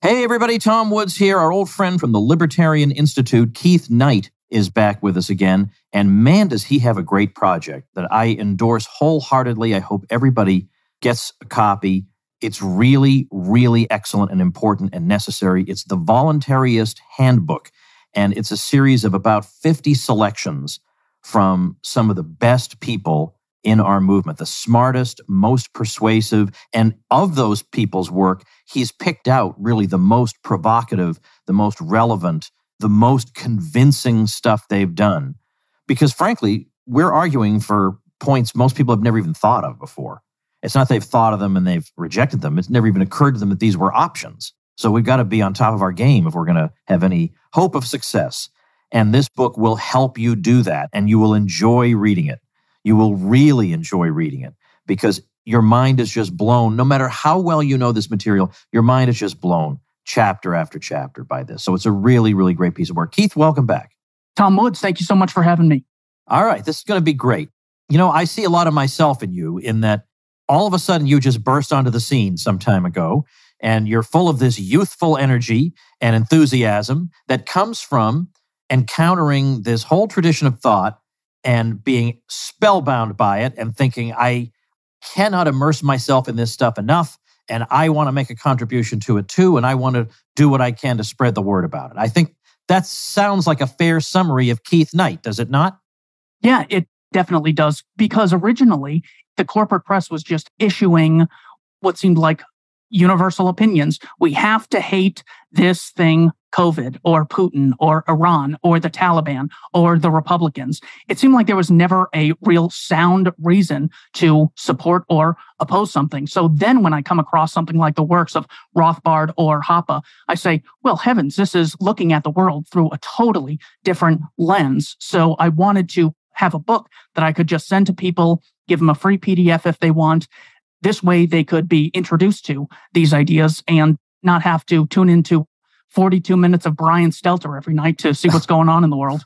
Hey, everybody, Tom Woods here. Our old friend from the Libertarian Institute, Keith Knight, is back with us again. And man, does he have a great project that I endorse wholeheartedly. I hope everybody gets a copy. It's really, really excellent and important and necessary. It's the Voluntarist Handbook, and it's a series of about 50 selections from some of the best people in our movement, the smartest, most persuasive, and of those people's work, he's picked out really the most provocative, the most relevant, the most convincing stuff they've done. Because frankly, we're arguing for points most people have never even thought of before. It's not they've thought of them and they've rejected them. It's never even occurred to them that these were options. So we've got to be on top of our game if we're going to have any hope of success. And this book will help you do that, and you will enjoy reading it. You will really enjoy reading it because your mind is just blown. No matter how well you know this material, your mind is just blown chapter after chapter by this. So it's a really, really great piece of work. Keith, welcome back. Tom Woods, thank you so much for having me. All right, this is going to be great. You know, I see a lot of myself in you in that all of a sudden you just burst onto the scene some time ago, and you're full of this youthful energy and enthusiasm that comes from encountering this whole tradition of thought and being spellbound by it and thinking, I cannot immerse myself in this stuff enough, and I want to make a contribution to it too, and I want to do what I can to spread the word about it. I think that sounds like a fair summary of Keith Knight, does it not? Yeah, it definitely does, because originally the corporate press was just issuing what seemed like universal opinions. We have to hate this thing, COVID, or Putin, or Iran, or the Taliban, or the Republicans. It seemed like there was never a real sound reason to support or oppose something. So then when I come across something like the works of Rothbard or Hoppe, I say, well, heavens, this is looking at the world through a totally different lens. So I wanted to have a book that I could just send to people, give them a free PDF if they want. This way they could be introduced to these ideas and not have to tune into 42 minutes of Brian Stelter every night to see what's going on in the world.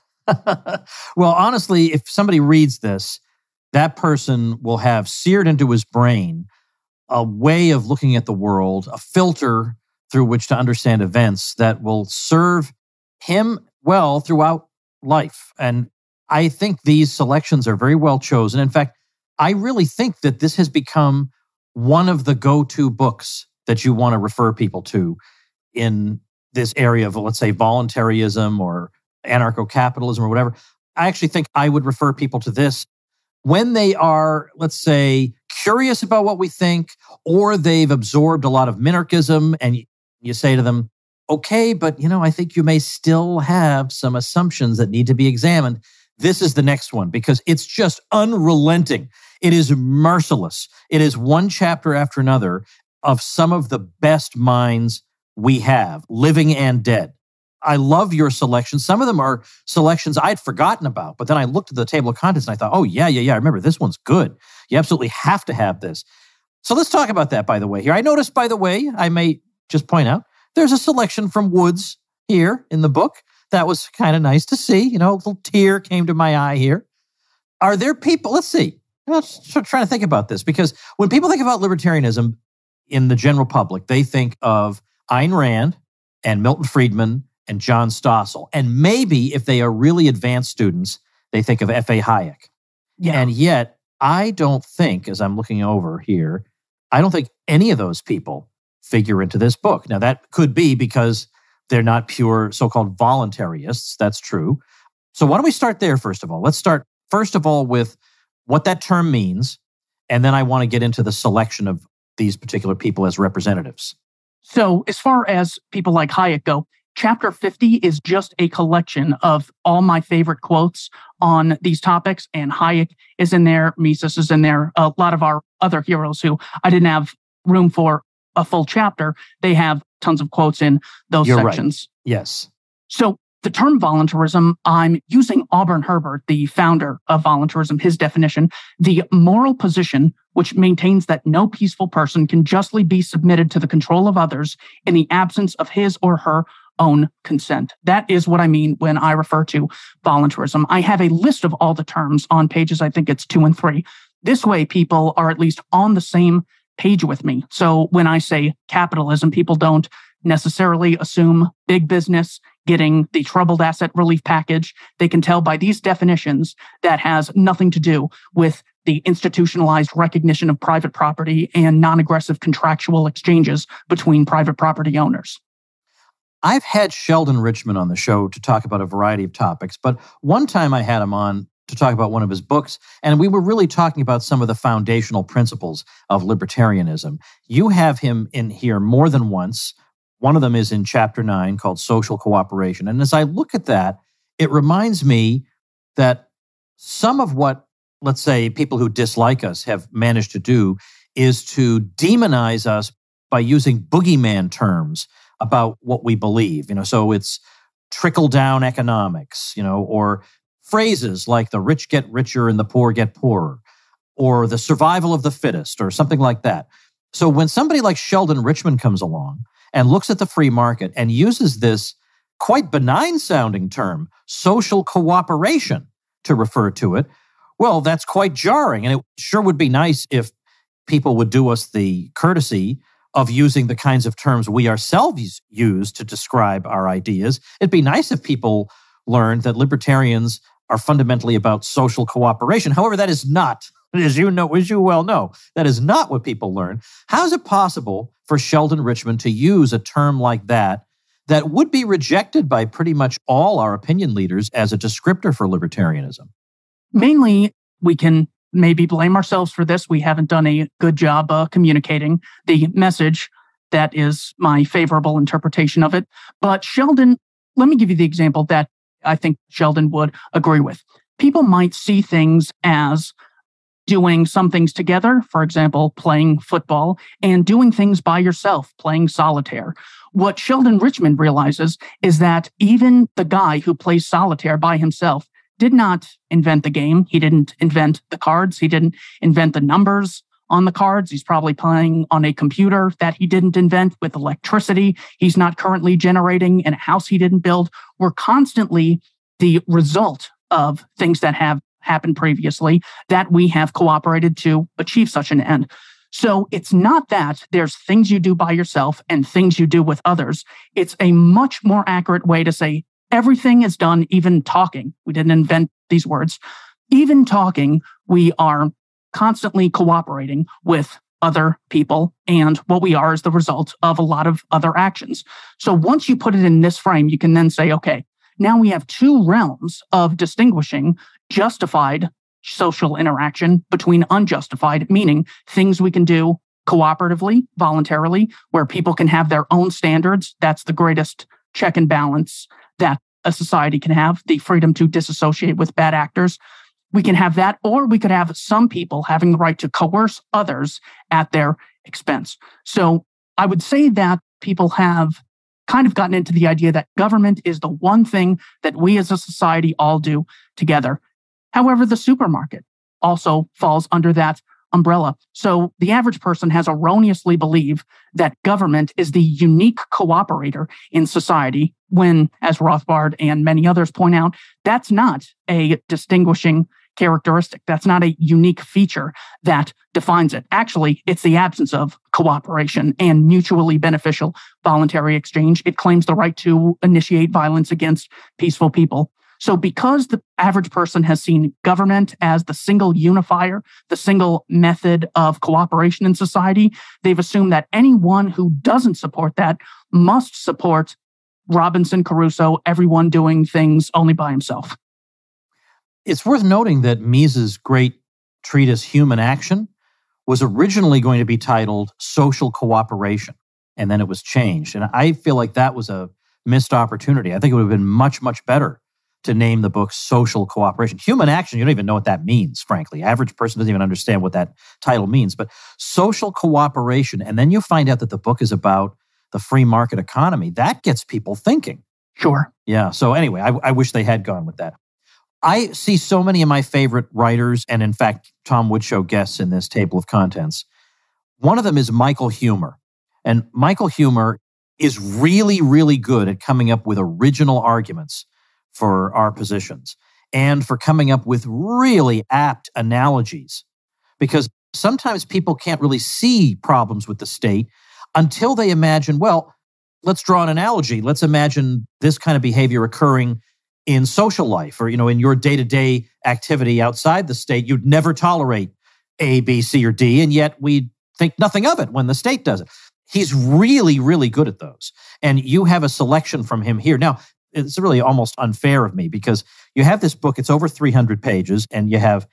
Well, honestly, if somebody reads this, that person will have seared into his brain a way of looking at the world, a filter through which to understand events that will serve him well throughout life. And I think these selections are very well chosen. In fact, I really think that this has become one of the go-to books that you want to refer people to in this area of, let's say, voluntarism or anarcho-capitalism or whatever. I actually think I would refer people to this when they are, let's say, curious about what we think, or they've absorbed a lot of minarchism, and you say to them, okay, but I think you may still have some assumptions that need to be examined. This is the next one because it's just unrelenting. It is merciless. It is one chapter after another of some of the best minds we have, living and dead. I love your selections. Some of them are selections I'd forgotten about, but then I looked at the table of contents and I thought, oh, yeah, I remember this one's good. You absolutely have to have this. So let's talk about that, by the way, here. I noticed, by the way, I may just point out, there's a selection from Woods here in the book. That was kind of nice to see. A little tear came to my eye here. Are there people, let's see. Let's try to think about this, because when people think about libertarianism in the general public, they think of Ayn Rand and Milton Friedman and John Stossel. And maybe if they are really advanced students, they think of F.A. Hayek. Yeah. And yet, I don't think, as I'm looking over here, I don't think any of those people figure into this book. Now, that could be because they're not pure so-called voluntarists. That's true. So why don't we start there, first of all? Let's start, first of all, with what that term means, and then I want to get into the selection of these particular people as representatives. So as far as people like Hayek go, Chapter 50 is just a collection of all my favorite quotes on these topics, and Hayek is in there, Mises is in there, a lot of our other heroes who I didn't have room for a full chapter, they have tons of quotes in those sections. Right. Yes. So the term voluntarism, I'm using Auburn Herbert, the founder of voluntarism, his definition, the moral position which maintains that no peaceful person can justly be submitted to the control of others in the absence of his or her own consent. That is what I mean when I refer to voluntarism. I have a list of all the terms on pages, I think it's 2 and 3. This way, people are at least on the same page with me. So when I say capitalism, people don't necessarily assume big business getting the troubled asset relief package. They can tell by these definitions that has nothing to do with the institutionalized recognition of private property and non-aggressive contractual exchanges between private property owners. I've had Sheldon Richman on the show to talk about a variety of topics, but one time I had him on to talk about one of his books, and we were really talking about some of the foundational principles of libertarianism. You have him in here more than once. One of them is in chapter 9 called Social Cooperation. And as I look at that, it reminds me that some of what, let's say, people who dislike us have managed to do is to demonize us by using boogeyman terms about what we believe. So it's trickle down economics, or phrases like the rich get richer and the poor get poorer, or the survival of the fittest, or something like that. So when somebody like Sheldon Richman comes along and looks at the free market and uses this quite benign sounding term, social cooperation, to refer to it, well, that's quite jarring. And it sure would be nice if people would do us the courtesy of using the kinds of terms we ourselves use to describe our ideas. It'd be nice if people learned that libertarians are fundamentally about social cooperation. However, that is not, as you well know, that is not what people learn. How is it possible for Sheldon Richman to use a term like that would be rejected by pretty much all our opinion leaders as a descriptor for libertarianism? Mainly, we can maybe blame ourselves for this. We haven't done a good job communicating the message. That is my favorable interpretation of it. But Sheldon, let me give you the example that I think Sheldon would agree with. People might see things as doing some things together, for example, playing football, and doing things by yourself, playing solitaire. What Sheldon Richman realizes is that even the guy who plays solitaire by himself did not invent the game. He didn't invent the cards. He didn't invent the numbers on the cards. He's probably playing on a computer that he didn't invent with electricity. He's not currently generating in a house he didn't build. We're constantly the result of things that have happened previously that we have cooperated to achieve such an end. So it's not that there's things you do by yourself and things you do with others. It's a much more accurate way to say everything is done, even talking. We didn't invent these words. Even talking, we are constantly cooperating with other people, and what we are is the result of a lot of other actions. So once you put it in this frame, you can then say, okay, now we have two realms of distinguishing justified social interaction between unjustified, meaning things we can do cooperatively, voluntarily, where people can have their own standards. That's the greatest check and balance that a society can have, the freedom to disassociate with bad actors. We can have that, or we could have some people having the right to coerce others at their expense. So I would say that people have kind of gotten into the idea that government is the one thing that we as a society all do together. However, the supermarket also falls under that umbrella. So the average person has erroneously believed that government is the unique cooperator in society when, as Rothbard and many others point out, that's not a distinguishing characteristic. That's not a unique feature that defines it. Actually, it's the absence of cooperation and mutually beneficial voluntary exchange. It claims the right to initiate violence against peaceful people. So because the average person has seen government as the single unifier, the single method of cooperation in society, they've assumed that anyone who doesn't support that must support Robinson Crusoe, everyone doing things only by himself. It's worth noting that Mises' great treatise, Human Action, was originally going to be titled Social Cooperation, and then it was changed. And I feel like that was a missed opportunity. I think it would have been much, much better to name the book Social Cooperation. Human Action, you don't even know what that means, frankly. Average person doesn't even understand what that title means. But Social Cooperation, and then you find out that the book is about the free market economy. That gets people thinking. Sure. Yeah. So anyway, I wish they had gone with that. I see so many of my favorite writers, and in fact, Tom Woodshow guests in this table of contents. One of them is Michael Huemer. And Michael Huemer is really, really good at coming up with original arguments for our positions and for coming up with really apt analogies. Because sometimes people can't really see problems with the state until they imagine, well, let's draw an analogy. Let's imagine this kind of behavior occurring in social life or, in your day-to-day activity outside the state. You'd never tolerate A, B, C, or D, and yet we think nothing of it when the state does it. He's really, really good at those. And you have a selection from him here. Now, it's really almost unfair of me because you have this book, it's over 300 pages, and you have,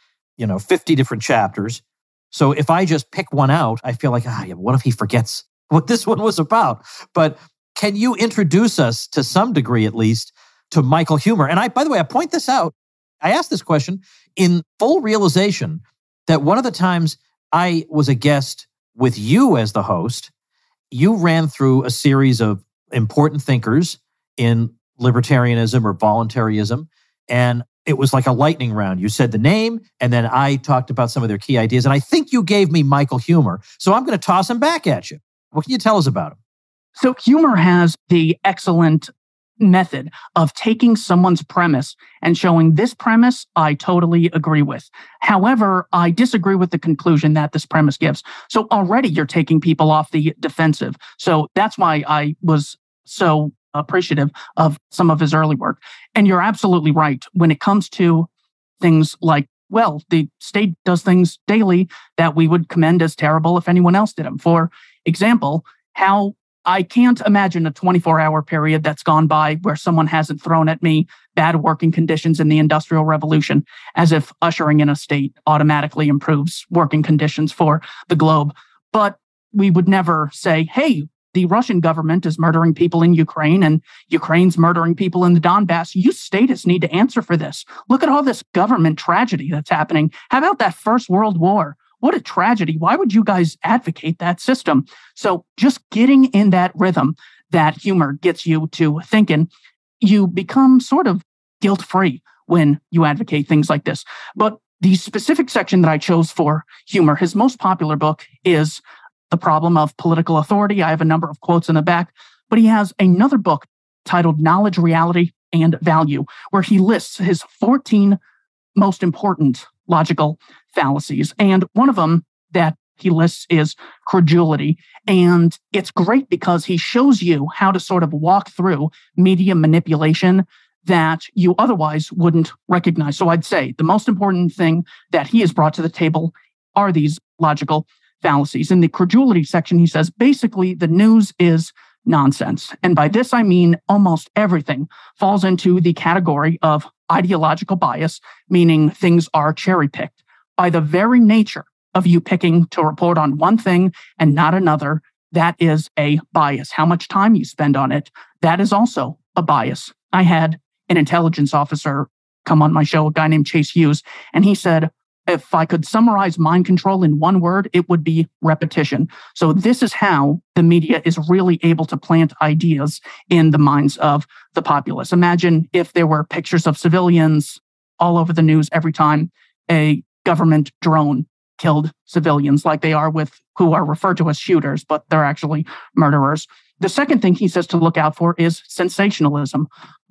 50 different chapters. So if I just pick one out, I feel like, what if he forgets what this one was about? But can you introduce us to some degree, at least, to Michael Huemer? And by the way, I point this out. I asked this question in full realization that one of the times I was a guest with you as the host, you ran through a series of important thinkers in libertarianism or voluntarism, and it was like a lightning round. You said the name, and then I talked about some of their key ideas, and I think you gave me Michael Huemer. So I'm going to toss him back at you. What can you tell us about him? So Huemer has the excellent method of taking someone's premise and showing this premise I totally agree with. However, I disagree with the conclusion that this premise gives. So already you're taking people off the defensive. So that's why I was so appreciative of some of his early work. And you're absolutely right. When it comes to things like, the state does things daily that we would commend as terrible if anyone else did them. For example, how I can't imagine a 24-hour period that's gone by where someone hasn't thrown at me bad working conditions in the Industrial Revolution, as if ushering in a state automatically improves working conditions for the globe. But we would never say, hey, the Russian government is murdering people in Ukraine and Ukraine's murdering people in the Donbass. You statists need to answer for this. Look at all this government tragedy that's happening. How about that First World War? What a tragedy. Why would you guys advocate that system? So just getting in that rhythm that Huemer gets you to thinking, you become sort of guilt-free when you advocate things like this. But the specific section that I chose for Huemer, his most popular book is The Problem of Political Authority. I have a number of quotes in the back, but he has another book titled Knowledge, Reality, and Value, where he lists his 14 most important logical fallacies. And one of them that he lists is credulity. And it's great because he shows you how to sort of walk through media manipulation that you otherwise wouldn't recognize. So I'd say the most important thing that he has brought to the table are these logical fallacies. In the credulity section, he says, basically, the news is nonsense. And by this, I mean almost everything falls into the category of ideological bias, meaning things are cherry-picked. By the very nature of you picking to report on one thing and not another, that is a bias. How much time you spend on it, that is also a bias. I had an intelligence officer come on my show, a guy named Chase Hughes, and he said, if I could summarize mind control in one word, it would be repetition. So this is how the media is really able to plant ideas in the minds of the populace. Imagine if there were pictures of civilians all over the news every time a government drone killed civilians, like they are with who are referred to as shooters, but they're actually murderers. The second thing he says to look out for is sensationalism.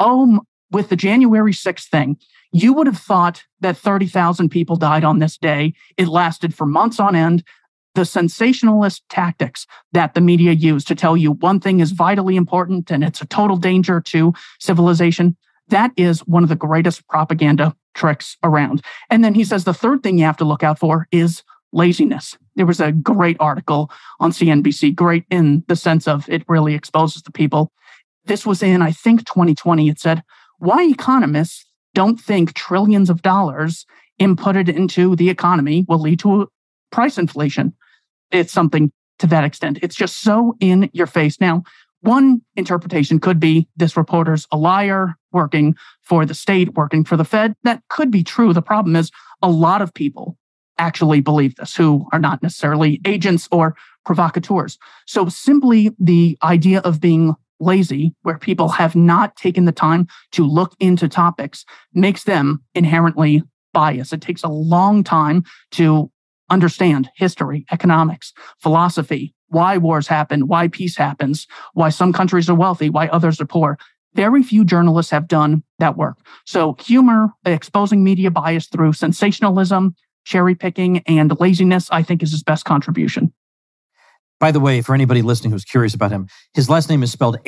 With the January 6th thing, you would have thought that 30,000 people died on this day. It lasted for months on end. The sensationalist tactics that the media use to tell you one thing is vitally important and it's a total danger to civilization, that is one of the greatest propaganda tricks around. And then he says the third thing you have to look out for is laziness. There was a great article on CNBC, great in the sense of it really exposes the people. This was in, I think, 2020. It said, why economists don't think trillions of dollars inputted into the economy will lead to price inflation. It's something to that extent. It's just so in your face. Now, one interpretation could be this reporter's a liar, working for the state, working for the Fed. That could be true. The problem is a lot of people actually believe this, who are not necessarily agents or provocateurs. So simply the idea of being lazy, where people have not taken the time to look into topics, makes them inherently biased. It takes a long time to understand history, economics, philosophy, why wars happen, why peace happens, why some countries are wealthy, why others are poor. Very few journalists have done that work. So Huemer, exposing media bias through sensationalism, cherry picking, and laziness, I think is his best contribution. By the way, for anybody listening who's curious about him, his last name is spelled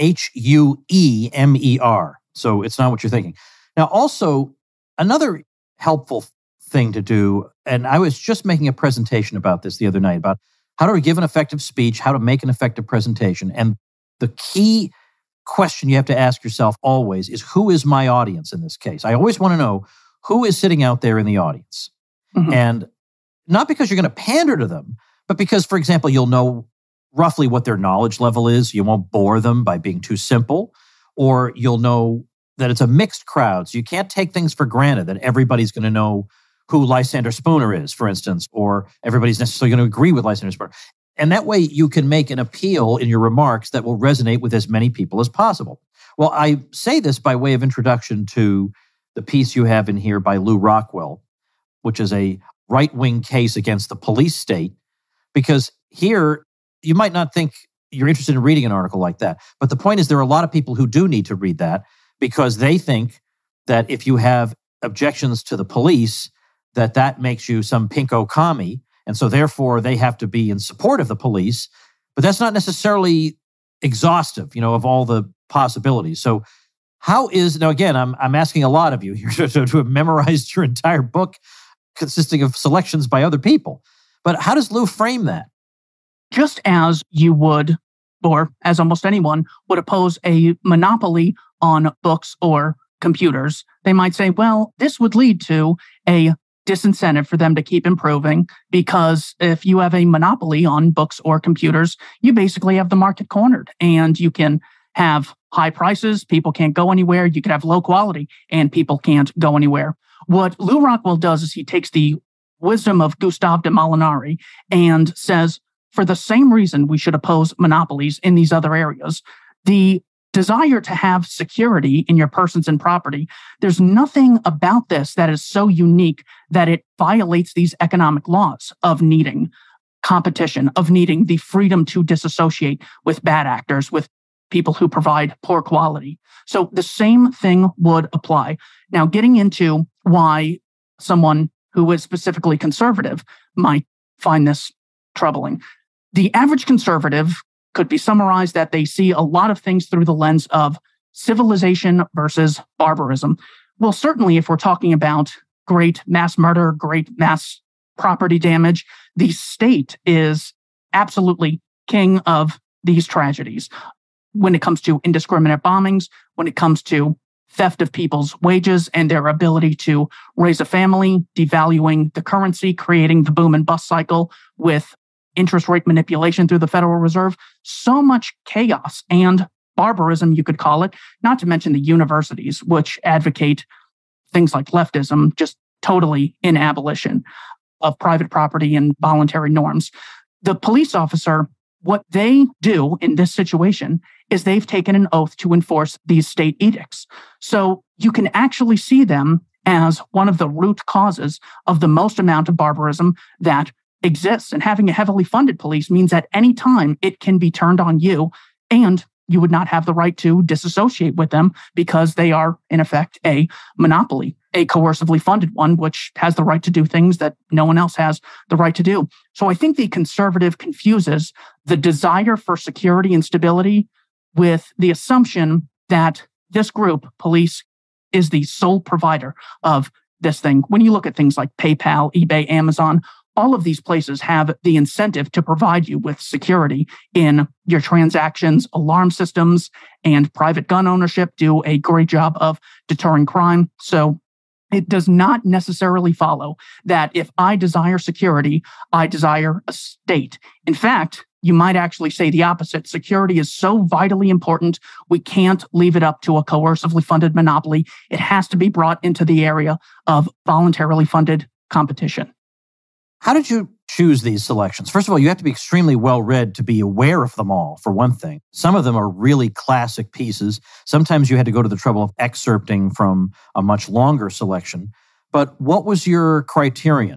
Huemer. So it's not what you're thinking. Now, also, another helpful thing to do, and I was just making a presentation about this the other night, about how to give an effective speech, how to make an effective presentation. And the key question you have to ask yourself always is, who is my audience in this case? I always want to know who is sitting out there in the audience. Mm-hmm. And not because you're going to pander to them, but because, for example, you'll know roughly what their knowledge level is. You won't bore them by being too simple, or you'll know that it's a mixed crowd. So you can't take things for granted that everybody's going to know who Lysander Spooner is, for instance, or everybody's necessarily going to agree with Lysander Spooner. And that way you can make an appeal in your remarks that will resonate with as many people as possible. Well, I say this by way of introduction to the piece you have in here by Lew Rockwell, which is a right-wing case against the police state, because here you might not think you're interested in reading an article like that. But the point is, there are a lot of people who do need to read that, because they think that if you have objections to the police, that makes you some pinko commie. And so therefore they have to be in support of the police. But that's not necessarily exhaustive, of all the possibilities. So how is, now again, I'm asking a lot of you here to have memorized your entire book consisting of selections by other people. But how does Lew frame that? Just as you would, or as almost anyone would oppose a monopoly on books or computers, they might say, well, this would lead to a disincentive for them to keep improving, because if you have a monopoly on books or computers, you basically have the market cornered, and you can have high prices, people can't go anywhere. You can have low quality and people can't go anywhere. What Lew Rockwell does is he takes the wisdom of Gustave de Molinari and says, for the same reason we should oppose monopolies in these other areas, the desire to have security in your persons and property, there's nothing about this that is so unique that it violates these economic laws of needing competition, of needing the freedom to disassociate with bad actors, with people who provide poor quality. So the same thing would apply. Now, getting into why someone who is specifically conservative might find this troubling. The average conservative could be summarized that they see a lot of things through the lens of civilization versus barbarism. Well, certainly if we're talking about great mass murder, great mass property damage, the state is absolutely king of these tragedies. When it comes to indiscriminate bombings, when it comes to theft of people's wages and their ability to raise a family, devaluing the currency, creating the boom and bust cycle with interest rate manipulation through the Federal Reserve, so much chaos and barbarism, you could call it, not to mention the universities, which advocate things like leftism, just totally in abolition of private property and voluntary norms. The police officer, what they do in this situation is they've taken an oath to enforce these state edicts. So you can actually see them as one of the root causes of the most amount of barbarism that exists. And having a heavily funded police means at any time it can be turned on you, and you would not have the right to disassociate with them because they are, in effect, a monopoly, a coercively funded one, which has the right to do things that no one else has the right to do. So I think the conservative confuses the desire for security and stability with the assumption that this group, police, is the sole provider of this thing. When you look at things like PayPal, eBay, Amazon, all of these places have the incentive to provide you with security in your transactions. Alarm systems and private gun ownership do a great job of deterring crime. So it does not necessarily follow that if I desire security, I desire a state. In fact, you might actually say the opposite. Security is so vitally important, we can't leave it up to a coercively funded monopoly. It has to be brought into the area of voluntarily funded competition. How did you choose these selections? First of all, you have to be extremely well-read to be aware of them all, for one thing. Some of them are really classic pieces. Sometimes you had to go to the trouble of excerpting from a much longer selection. But what was your criterion?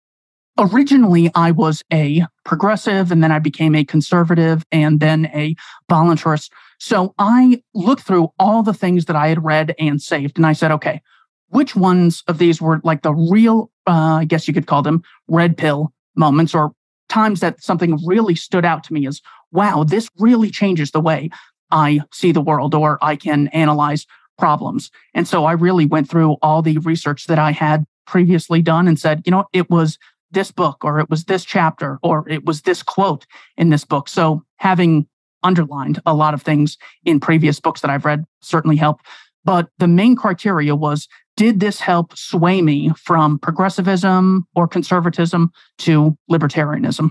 Originally, I was a progressive, and then I became a conservative, and then a voluntarist. So I looked through all the things that I had read and saved, and I said, okay, which ones of these were like the real, I guess you could call them red pill moments, or times that something really stood out to me is, wow, this really changes the way I see the world or I can analyze problems. And so I really went through all the research that I had previously done and said, it was this book, or it was this chapter, or it was this quote in this book. So having underlined a lot of things in previous books that I've read certainly helped. But the main criteria was, did this help sway me from progressivism or conservatism to libertarianism?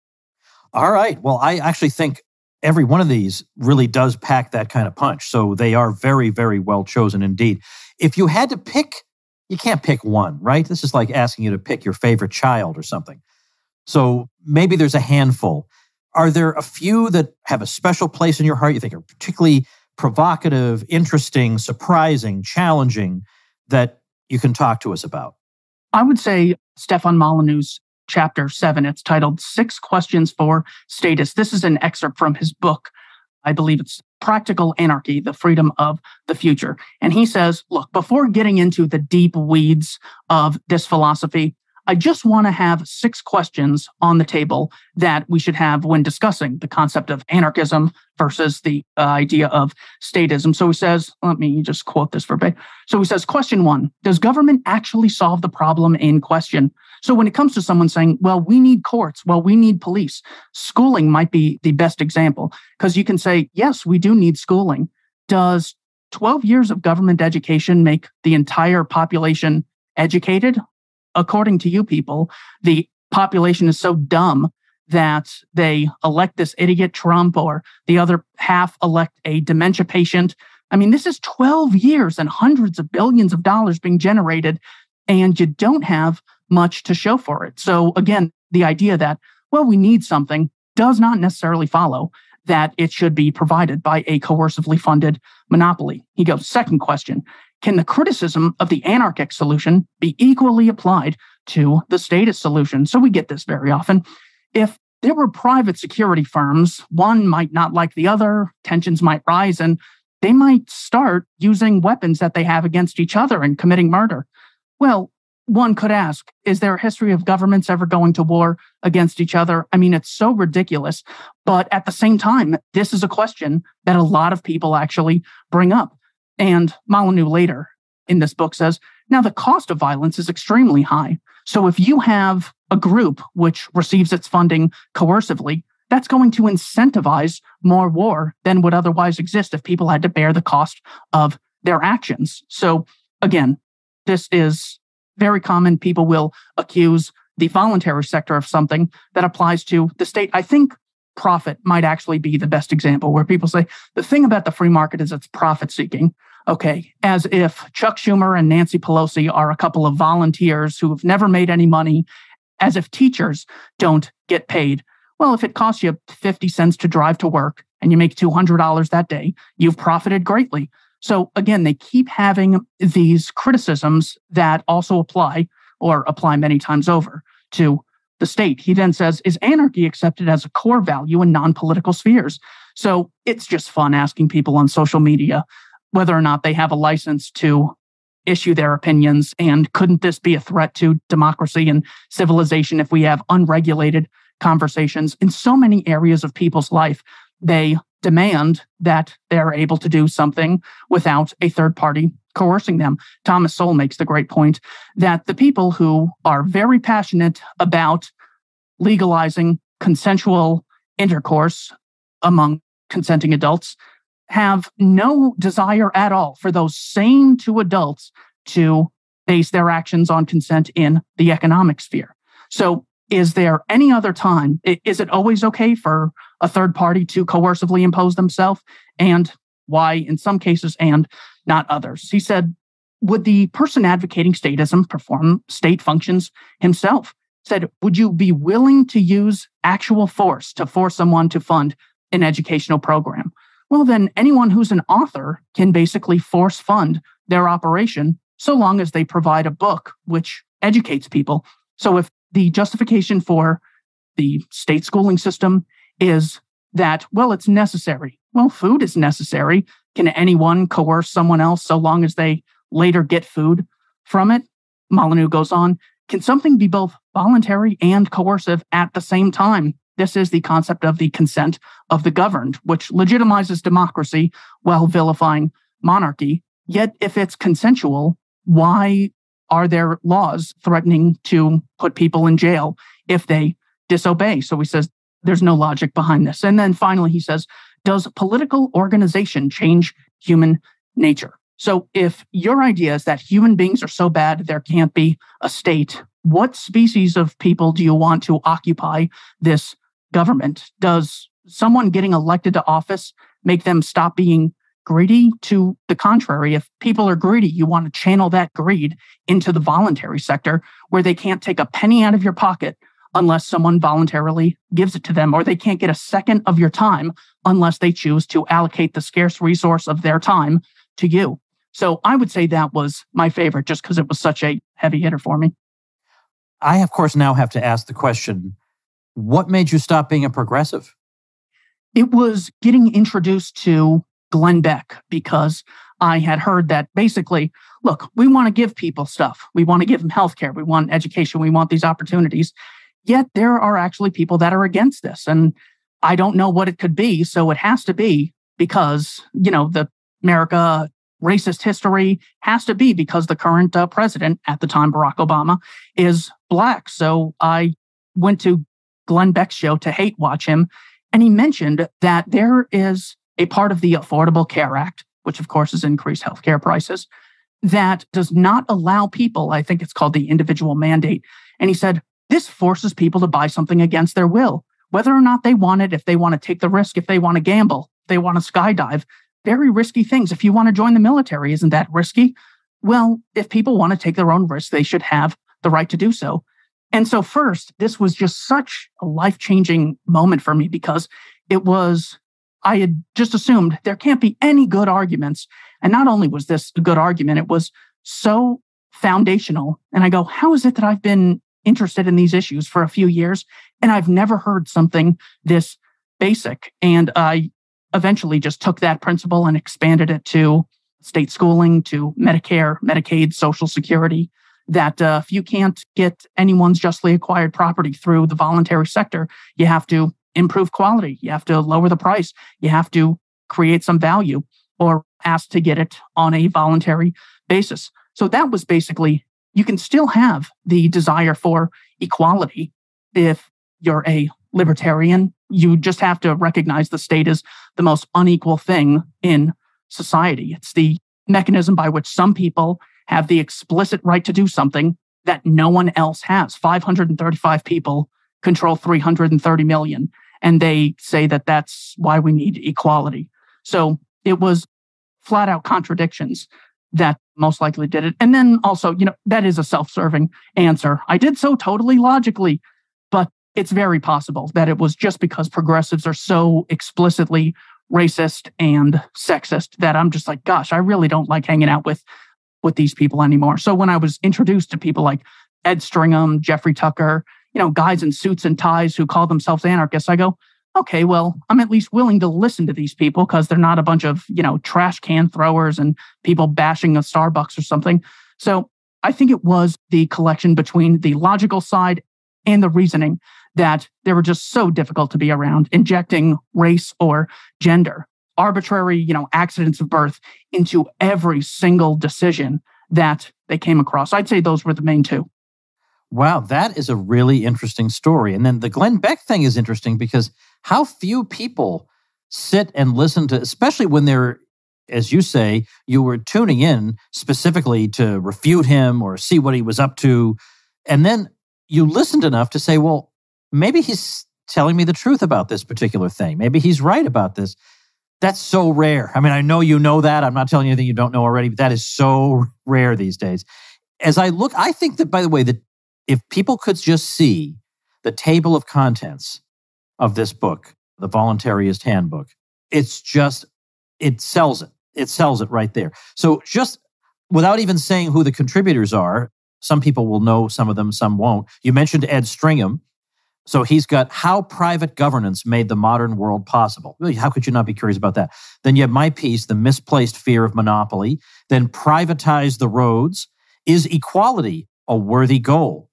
All right. Well, I actually think every one of these really does pack that kind of punch. So they are very, very well chosen indeed. If you had to pick, you can't pick one, right? This is like asking you to pick your favorite child or something. So maybe there's a handful. Are there a few that have a special place in your heart you think are particularly provocative, interesting, surprising, challenging that you can talk to us about? I would say Stefan Molyneux's chapter 7. It's titled 6 Questions for Status. This is an excerpt from his book. I believe it's Practical Anarchy, The Freedom of the Future. And he says, look, before getting into the deep weeds of this philosophy, I just want to have 6 questions on the table that we should have when discussing the concept of anarchism versus the idea of statism. So he says, let me just quote this verbatim. So he says, question 1, does government actually solve the problem in question? So when it comes to someone saying, well, we need courts, well, we need police, schooling might be the best example, because you can say, yes, we do need schooling. Does 12 years of government education make the entire population educated? According to you people, the population is so dumb that they elect this idiot Trump, or the other half elect a dementia patient. I mean, this is 12 years and hundreds of billions of dollars being generated, and you don't have much to show for it. So again, the idea that, well, we need something does not necessarily follow that it should be provided by a coercively funded monopoly. He goes, second question, can the criticism of the anarchic solution be equally applied to the statist solution? So we get this very often. If there were private security firms, one might not like the other, tensions might rise, and they might start using weapons that they have against each other and committing murder. Well, one could ask, is there a history of governments ever going to war against each other? I mean, it's so ridiculous. But at the same time, this is a question that a lot of people actually bring up. And Molyneux later in this book says, now the cost of violence is extremely high. So if you have a group which receives its funding coercively, that's going to incentivize more war than would otherwise exist if people had to bear the cost of their actions. So again, this is very common. People will accuse the voluntary sector of something that applies to the state. I think profit might actually be the best example, where people say, the thing about the free market is it's profit seeking. Okay, as if Chuck Schumer and Nancy Pelosi are a couple of volunteers who have never made any money, as if teachers don't get paid. Well, if it costs you 50 cents to drive to work and you make $200 that day, you've profited greatly. So again, they keep having these criticisms that also apply, or apply many times over, to the state. He then says, is anarchy accepted as a core value in non-political spheres? So it's just fun asking people on social media whether or not they have a license to issue their opinions, and couldn't this be a threat to democracy and civilization if we have unregulated conversations in so many areas of people's life? They demand that they're able to do something without a third party coercing them. Thomas Sowell makes the great point that the people who are very passionate about legalizing consensual intercourse among consenting adults have no desire at all for those same 2 adults to base their actions on consent in the economic sphere. So is there any other time? Is it always okay for a third party to coercively impose themselves? And why in some cases and not others? He said, would the person advocating statism perform state functions himself? Said, would you be willing to use actual force to force someone to fund an educational program? Well, then anyone who's an author can basically force fund their operation so long as they provide a book which educates people. So if the justification for the state schooling system is that, well, it's necessary. Well, food is necessary. Can anyone coerce someone else so long as they later get food from it? Molyneux goes on, can something be both voluntary and coercive at the same time? This is the concept of the consent of the governed, which legitimizes democracy while vilifying monarchy. Yet, if it's consensual, why are there laws threatening to put people in jail if they disobey? So he says there's no logic behind this. And then finally, he says, does political organization change human nature? So if your idea is that human beings are so bad there can't be a state, what species of people do you want to occupy this government? Does someone getting elected to office make them stop being greedy? To the contrary, if people are greedy, you want to channel that greed into the voluntary sector where they can't take a penny out of your pocket unless someone voluntarily gives it to them, or they can't get a second of your time unless they choose to allocate the scarce resource of their time to you. So I would say that was my favorite just because it was such a heavy hitter for me. I, of course, now have to ask the question, what made you stop being a progressive? It was getting introduced to Glenn Beck because I had heard that basically, look, we want to give people stuff. We want to give them healthcare. We want education. We want these opportunities. Yet there are actually people that are against this. And I don't know what it could be. So it has to be because, the America racist history has to be because the current president at the time, Barack Obama, is Black. So I went to Glenn Beck's show to hate watch him. And he mentioned that there is a part of the Affordable Care Act, which of course has increased healthcare prices, that does not allow people, I think it's called the individual mandate. And he said, this forces people to buy something against their will, whether or not they want it, if they want to take the risk, if they want to gamble, if they want to skydive. Very risky things. If you want to join the military, isn't that risky? Well, if people want to take their own risks, they should have the right to do so. And so first, this was just such a life-changing moment for me because I had just assumed there can't be any good arguments. And not only was this a good argument, it was so foundational. And I go, how is it that I've been interested in these issues for a few years and I've never heard something this basic? And I eventually just took that principle and expanded it to state schooling, to Medicare, Medicaid, Social Security, that if you can't get anyone's justly acquired property through the voluntary sector, you have to improve quality. You have to lower the price. You have to create some value or ask to get it on a voluntary basis. So that was basically, you can still have the desire for equality if you're a libertarian. You just have to recognize the state is the most unequal thing in society. It's the mechanism by which some people have the explicit right to do something that no one else has. 535 people control 330 million. And they say that that's why we need equality. So it was flat out contradictions that most likely did it. And then also, that is a self-serving answer. I did so totally logically, but it's very possible that it was just because progressives are so explicitly racist and sexist that I'm just like, gosh, I really don't like hanging out with these people anymore. So when I was introduced to people like Ed Stringham, Jeffrey Tucker, guys in suits and ties who call themselves anarchists, I go, okay, well, I'm at least willing to listen to these people because they're not a bunch of, trash can throwers and people bashing a Starbucks or something. So I think it was the collection between the logical side and the reasoning that they were just so difficult to be around, injecting race or gender, arbitrary, accidents of birth into every single decision that they came across. I'd say those were the main two. Wow, that is a really interesting story. And then the Glenn Beck thing is interesting because how few people sit and listen to, especially when they're, as you say, you were tuning in specifically to refute him or see what he was up to. And then you listened enough to say, well, maybe he's telling me the truth about this particular thing. Maybe he's right about this. That's so rare. I mean, I know you know that. I'm not telling you anything you don't know already, but that is so rare these days. As I look, I think that, by the way, that if people could just see the table of contents of this book, The Voluntarist Handbook, it sells it. It sells it right there. So just without even saying who the contributors are, some people will know some of them, some won't. You mentioned Ed Stringham. So he's got How Private Governance Made the Modern World Possible. Really, how could you not be curious about that? Then you have my piece, The Misplaced Fear of Monopoly. Then Privatize the Roads. Is Equality a Worthy Goal?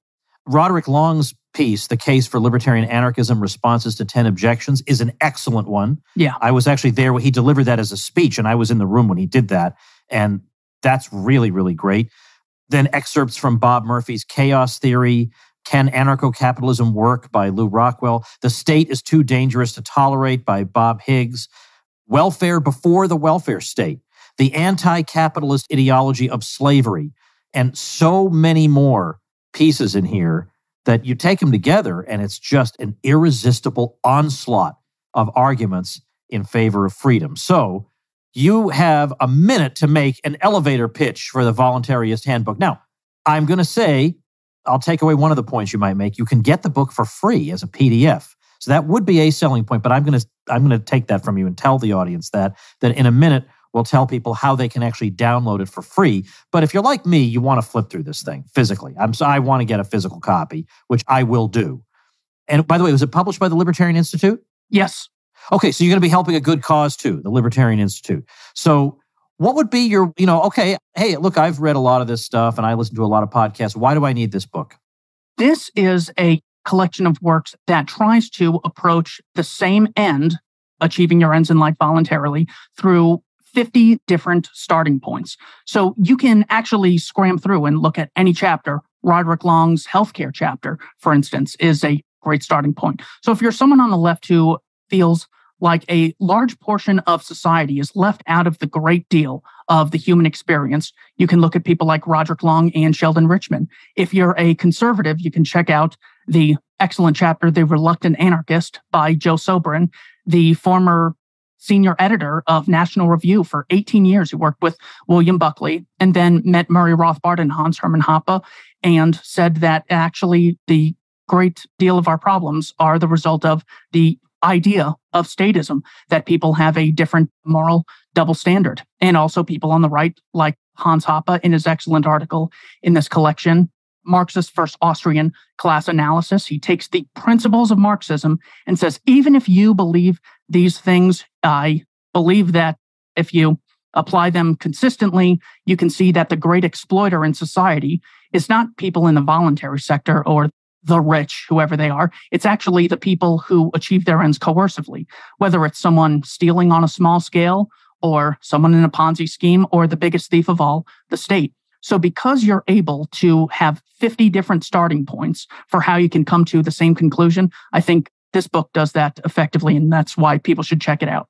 Roderick Long's piece, The Case for Libertarian Anarchism, Responses to 10 Objections, is an excellent one. Yeah. I was actually there when he delivered that as a speech, and I was in the room when he did that. And that's really, really great. Then excerpts from Bob Murphy's Chaos Theory, Can Anarcho-Capitalism Work by Lew Rockwell, The State is Too Dangerous to Tolerate by Bob Higgs, Welfare Before the Welfare State, The Anti-Capitalist Ideology of Slavery, and so many more pieces in here that you take them together and it's just an irresistible onslaught of arguments in favor of freedom. So you have a minute to make an elevator pitch for the Voluntarist Handbook. Now, I'm going to say, I'll take away one of the points you might make. You can get the book for free as a PDF. So that would be a selling point, but I'm going to take that from you and tell the audience that in a minute, we'll tell people how they can actually download it for free. But if you're like me, you want to flip through this thing physically. I want to get a physical copy, which I will do. And by the way, was it published by the Libertarian Institute? Yes. Okay, so you're going to be helping a good cause too, the Libertarian Institute. So what would be your, okay, hey, look, I've read a lot of this stuff and I listen to a lot of podcasts. Why do I need this book? This is a collection of works that tries to approach the same end, achieving your ends in life voluntarily, through 50 different starting points. So you can actually scram through and look at any chapter. Roderick Long's healthcare chapter, for instance, is a great starting point. So if you're someone on the left who feels like a large portion of society is left out of the great deal of the human experience, you can look at people like Roderick Long and Sheldon Richman. If you're a conservative, you can check out the excellent chapter, The Reluctant Anarchist by Joe Sobran, the former senior editor of National Review for 18 years. He worked with William Buckley and then met Murray Rothbard and Hans Hermann Hoppe and said that actually the great deal of our problems are the result of the idea of statism, that people have a different moral double standard. And also people on the right, like Hans Hoppe in his excellent article in this collection, Marxist versus Austrian Class Analysis. He takes the principles of Marxism and says, even if you believe these things, I believe that if you apply them consistently, you can see that the great exploiter in society is not people in the voluntary sector or the rich, whoever they are. It's actually the people who achieve their ends coercively, whether it's someone stealing on a small scale or someone in a Ponzi scheme or the biggest thief of all, the state. So because you're able to have 50 different starting points for how you can come to the same conclusion, I think this book does that effectively, and that's why people should check it out.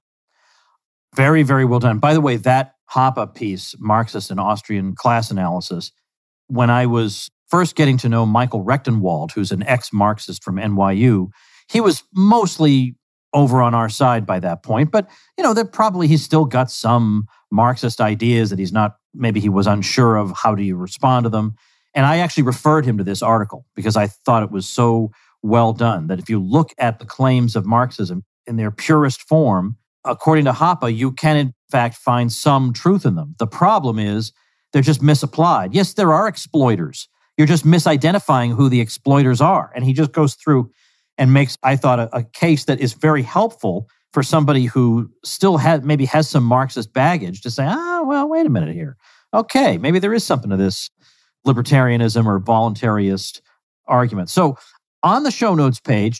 Very, very well done. By the way, that Hoppe piece, Marxist and Austrian Class Analysis, when I was first getting to know Michael Rechtenwald, who's an ex-Marxist from NYU, he was mostly over on our side by that point. But, he's still got some Marxist ideas that maybe he was unsure of how do you respond to them. And I actually referred him to this article because I thought it was so well done that if you look at the claims of Marxism in their purest form, according to Hoppe, you can in fact find some truth in them. The problem is they're just misapplied. Yes, there are exploiters. You're just misidentifying who the exploiters are. And he just goes through and makes, I thought, a case that is very helpful for somebody who still has some Marxist baggage to say, wait a minute here. Okay, maybe there is something to this libertarianism or voluntarist argument. So on the show notes page,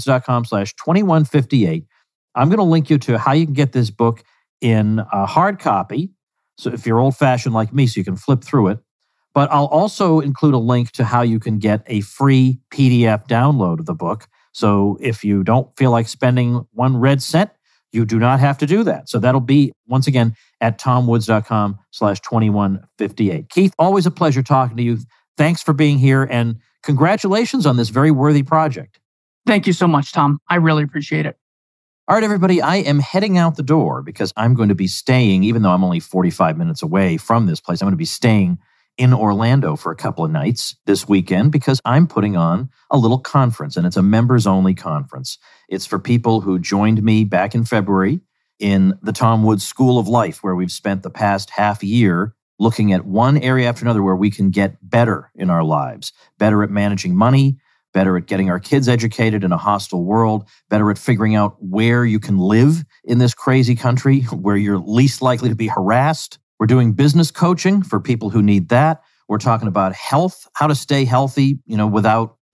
tomwoods.com/2158, I'm going to link you to how you can get this book in a hard copy. So if you're old-fashioned like me, so you can flip through it. But I'll also include a link to how you can get a free PDF download of the book. So if you don't feel like spending one red cent, you do not have to do that. So that'll be, once again, at tomwoods.com/2158. Keith, always a pleasure talking to you. Thanks for being here, and congratulations on this very worthy project. Thank you so much, Tom. I really appreciate it. All right, everybody, I am heading out the door because I'm going to be staying, even though I'm only 45 minutes away from this place, I'm going to be staying in Orlando for a couple of nights this weekend because I'm putting on a little conference, and it's a members-only conference. It's for people who joined me back in February in the Tom Woods School of Life, where we've spent the past half year looking at one area after another where we can get better in our lives, better at managing money, better at getting our kids educated in a hostile world, better at figuring out where you can live in this crazy country, where you're least likely to be harassed. We're doing business coaching for people who need that. We're talking about health, how to stay healthy, without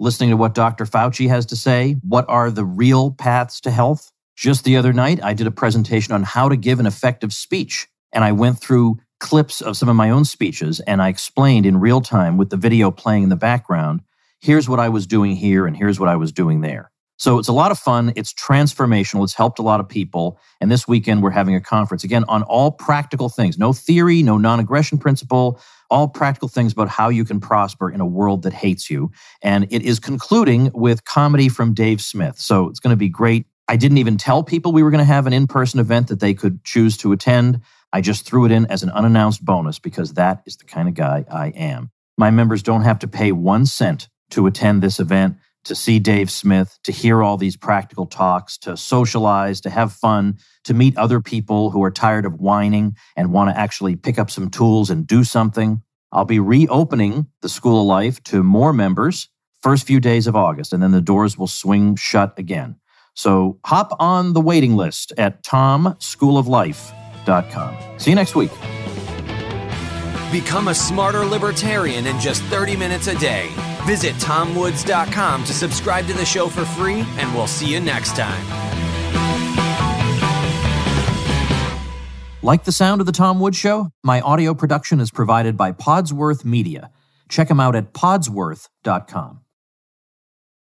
listening to what Dr. Fauci has to say. What are the real paths to health? Just the other night, I did a presentation on how to give an effective speech. And I went through clips of some of my own speeches, and I explained in real time with the video playing in the background, here's what I was doing here and here's what I was doing there. So it's a lot of fun. It's transformational. It's helped a lot of people. And this weekend, we're having a conference, again, on all practical things. No theory, no non-aggression principle, all practical things about how you can prosper in a world that hates you. And it is concluding with comedy from Dave Smith. So it's going to be great. I didn't even tell people we were going to have an in-person event that they could choose to attend. I just threw it in as an unannounced bonus because that is the kind of guy I am. My members don't have to pay 1 cent to attend this event, to see Dave Smith, to hear all these practical talks, to socialize, to have fun, to meet other people who are tired of whining and want to actually pick up some tools and do something. I'll be reopening the School of Life to more members first few days of August, and then the doors will swing shut again. So hop on the waiting list at tomschooloflife.com. See you next week. Become a smarter libertarian in just 30 minutes a day. Visit tomwoods.com to subscribe to the show for free, and we'll see you next time. Like the sound of The Tom Woods Show? My audio production is provided by Podsworth Media. Check them out at podsworth.com.